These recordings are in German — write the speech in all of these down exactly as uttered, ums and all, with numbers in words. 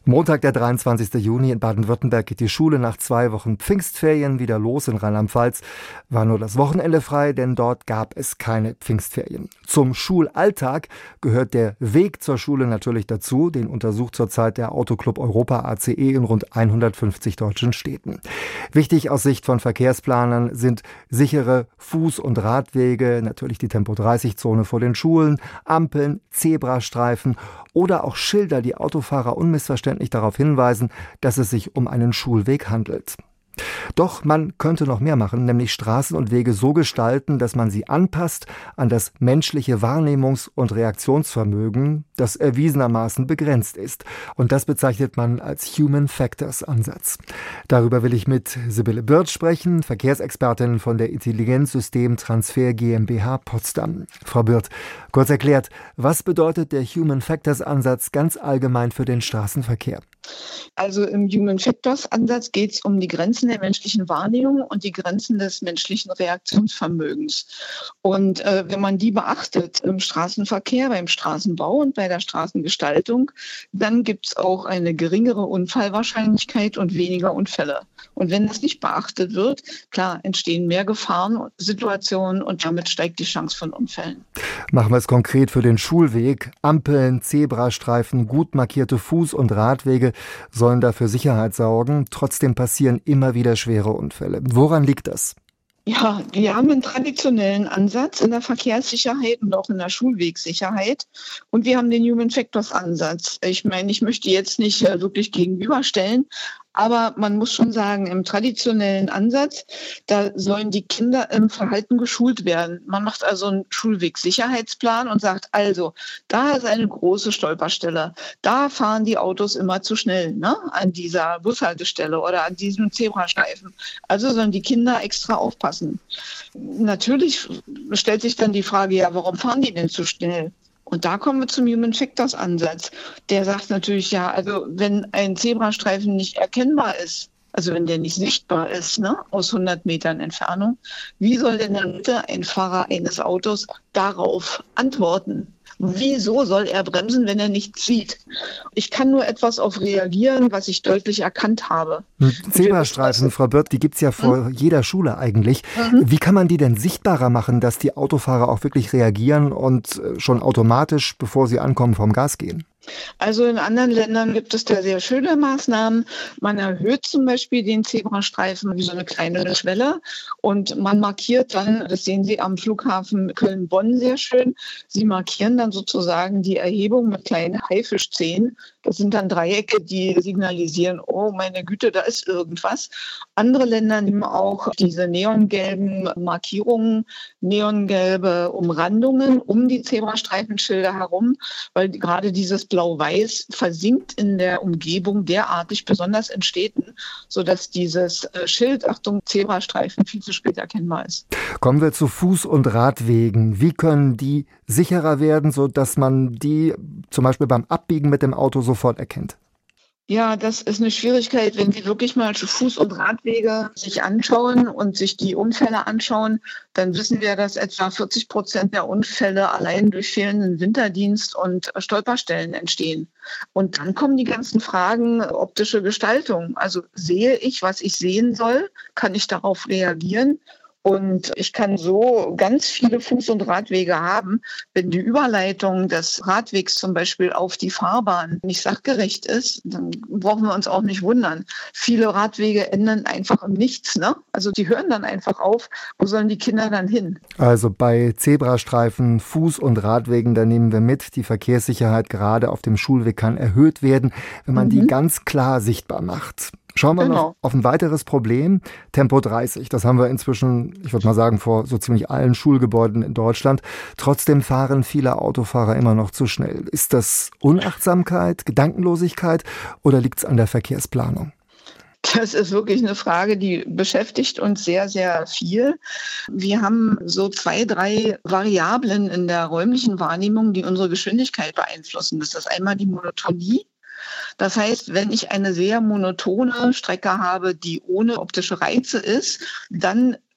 Montag, der dreiundzwanzigster Juni in Baden-Württemberg geht die Schule nach zwei Wochen Pfingstferien wieder los. In Rheinland-Pfalz war nur das Wochenende frei, denn dort gab es keine Pfingstferien. Zum Schulalltag gehört der Weg zur Schule natürlich dazu. Den untersucht zurzeit der Autoclub Europa A C E in rund hundertfünfzig deutschen Städten. Wichtig aus Sicht von Verkehrsplanern sind sichere Fuß- und Radwege, natürlich die Tempo dreißig Zone vor den Schulen, Ampeln, Zebrastreifen oder auch Schilder, die Autofahrer unmissverständlich darauf hinweisen, dass es sich um einen Schulweg handelt. Doch man könnte noch mehr machen, nämlich Straßen und Wege so gestalten, dass man sie anpasst an das menschliche Wahrnehmungs- und Reaktionsvermögen, das erwiesenermaßen begrenzt ist. Und das bezeichnet man als Human Factors Ansatz. Darüber will ich mit Sibylle Birth sprechen, Verkehrsexpertin von der Intelligenzsystem Transfer GmbH Potsdam. Frau Birth, kurz erklärt, was bedeutet der Human Factors Ansatz ganz allgemein für den Straßenverkehr? Also im Human Factors Ansatz geht es um die Grenzen der menschlichen Wahrnehmung und die Grenzen des menschlichen Reaktionsvermögens. Und äh, wenn man die beachtet im Straßenverkehr, beim Straßenbau und bei der Straßengestaltung, dann gibt es auch eine geringere Unfallwahrscheinlichkeit und weniger Unfälle. Und wenn das nicht beachtet wird, klar, entstehen mehr Gefahrensituationen und damit steigt die Chance von Unfällen. Machen wir es konkret für den Schulweg. Ampeln, Zebrastreifen, gut markierte Fuß- und Radwege sollen dafür Sicherheit sorgen. Trotzdem passieren immer wieder schwere Unfälle. Woran liegt das? Ja, wir haben einen traditionellen Ansatz in der Verkehrssicherheit und auch in der Schulwegsicherheit. Und wir haben den Human Factors Ansatz. Ich meine, ich möchte jetzt nicht äh, wirklich gegenüberstellen, aber man muss schon sagen, im traditionellen Ansatz, da sollen die Kinder im Verhalten geschult werden. Man macht also einen Schulwegsicherheitsplan und sagt, also, da ist eine große Stolperstelle. Da fahren die Autos immer zu schnell, ne? An dieser Bushaltestelle oder an diesem Zebrastreifen. Also sollen die Kinder extra aufpassen. Natürlich stellt sich dann die Frage, ja, warum fahren die denn zu schnell? Und da kommen wir zum Human Factors Ansatz. Der sagt natürlich, ja, also wenn ein Zebrastreifen nicht erkennbar ist, also wenn der nicht sichtbar ist, ne, aus hundert Metern Entfernung, wie soll denn dann bitte ein Fahrer eines Autos darauf antworten? Wieso soll er bremsen, wenn er nichts sieht? Ich kann nur etwas auf reagieren, was ich deutlich erkannt habe. Zebrastreifen, Frau Birth, die gibt's ja vor hm? jeder Schule eigentlich. Mhm. Wie kann man die denn sichtbarer machen, dass die Autofahrer auch wirklich reagieren und schon automatisch, bevor sie ankommen, vom Gas gehen? Also in anderen Ländern gibt es da sehr schöne Maßnahmen. Man erhöht zum Beispiel den Zebrastreifen wie so eine kleine Schwelle und man markiert dann, das sehen Sie am Flughafen Köln-Bonn sehr schön, Sie markieren dann sozusagen die Erhebung mit kleinen Haifischzähnen. Das sind dann Dreiecke, die signalisieren, oh meine Güte, da ist irgendwas. Andere Länder nehmen auch diese neongelben Markierungen, neongelbe Umrandungen um die Zebrastreifenschilder herum, weil gerade dieses Blau-Weiß versinkt in der Umgebung derartig, besonders in Städten, sodass dieses Schild, Achtung, Zebrastreifen, viel zu spät erkennbar ist. Kommen wir zu Fuß- und Radwegen. Wie können die sicherer werden, sodass man die zum Beispiel beim Abbiegen mit dem Auto sofort erkennt? Ja, das ist eine Schwierigkeit, wenn Sie wirklich mal Fuß- und Radwege sich anschauen und sich die Unfälle anschauen, dann wissen wir, dass etwa vierzig Prozent der Unfälle allein durch fehlenden Winterdienst und Stolperstellen entstehen. Und dann kommen die ganzen Fragen optische Gestaltung. Also sehe ich, was ich sehen soll? Kann ich darauf reagieren? Und ich kann so ganz viele Fuß- und Radwege haben, wenn die Überleitung des Radwegs zum Beispiel auf die Fahrbahn nicht sachgerecht ist, dann brauchen wir uns auch nicht wundern. Viele Radwege enden einfach im Nichts, ne? Also die hören dann einfach auf. Wo sollen die Kinder dann hin? Also bei Zebrastreifen, Fuß- und Radwegen, da nehmen wir mit, die Verkehrssicherheit gerade auf dem Schulweg kann erhöht werden, wenn man mhm. die ganz klar sichtbar macht. Schauen wir genau. noch auf ein weiteres Problem, Tempo dreißig. Das haben wir inzwischen, ich würde mal sagen, vor so ziemlich allen Schulgebäuden in Deutschland. Trotzdem fahren viele Autofahrer immer noch zu schnell. Ist das Unachtsamkeit, Gedankenlosigkeit oder liegt es an der Verkehrsplanung? Das ist wirklich eine Frage, die beschäftigt uns sehr, sehr viel. Wir haben so zwei, drei Variablen in der räumlichen Wahrnehmung, die unsere Geschwindigkeit beeinflussen. Das ist einmal die Monotonie. Das heißt, wenn ich eine sehr monotone Strecke habe, die ohne optische Reize ist, dann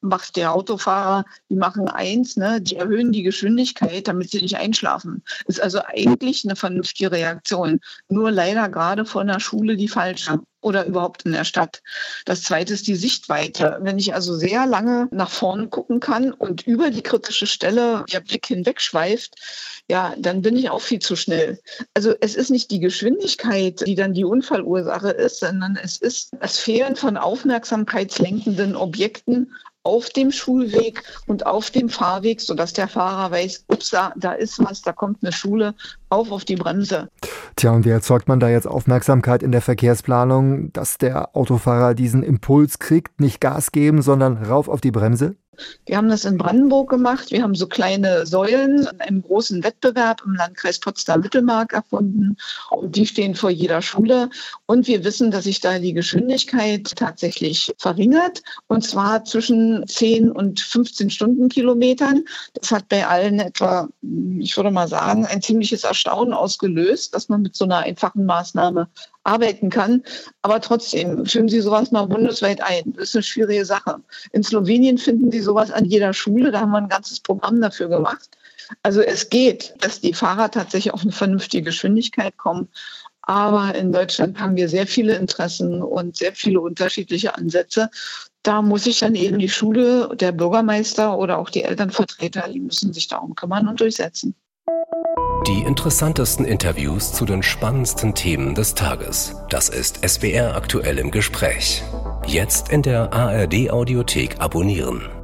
macht der Autofahrer, die machen eins, ne, die erhöhen die Geschwindigkeit, damit sie nicht einschlafen. Ist also eigentlich eine vernünftige Reaktion. Nur leider gerade von der Schule die falsche. Oder überhaupt in der Stadt. Das zweite ist die Sichtweite. Wenn ich also sehr lange nach vorne gucken kann und über die kritische Stelle der Blick hinweg schweift, ja, dann bin ich auch viel zu schnell. Also es ist nicht die Geschwindigkeit, die dann die Unfallursache ist, sondern es ist das Fehlen von aufmerksamkeitslenkenden Objekten auf dem Schulweg und auf dem Fahrweg, sodass der Fahrer weiß, ups, da, da ist was, da kommt eine Schule, auf auf die Bremse. Tja, und wie erzeugt man da jetzt Aufmerksamkeit in der Verkehrsplanung, dass der Autofahrer diesen Impuls kriegt, nicht Gas geben, sondern rauf auf die Bremse? Wir haben das in Brandenburg gemacht. Wir haben so kleine Säulen in einem großen Wettbewerb im Landkreis Potsdam-Mittelmark erfunden. Und die stehen vor jeder Schule. Und wir wissen, dass sich da die Geschwindigkeit tatsächlich verringert. Und zwar zwischen zehn und fünfzehn Stundenkilometern. Das hat bei allen etwa, ich würde mal sagen, ein ziemliches Erstaunen ausgelöst, dass man mit so einer einfachen Maßnahme arbeiten kann. Aber trotzdem, führen Sie sowas mal bundesweit ein. Das ist eine schwierige Sache. In Slowenien finden Sie sowas an jeder Schule. Da haben wir ein ganzes Programm dafür gemacht. Also es geht, dass die Fahrer tatsächlich auf eine vernünftige Geschwindigkeit kommen. Aber in Deutschland haben wir sehr viele Interessen und sehr viele unterschiedliche Ansätze. Da muss sich dann eben die Schule, der Bürgermeister oder auch die Elternvertreter, die müssen sich darum kümmern und durchsetzen. Die interessantesten Interviews zu den spannendsten Themen des Tages. Das ist S W R aktuell im Gespräch. Jetzt in der A R D Audiothek abonnieren.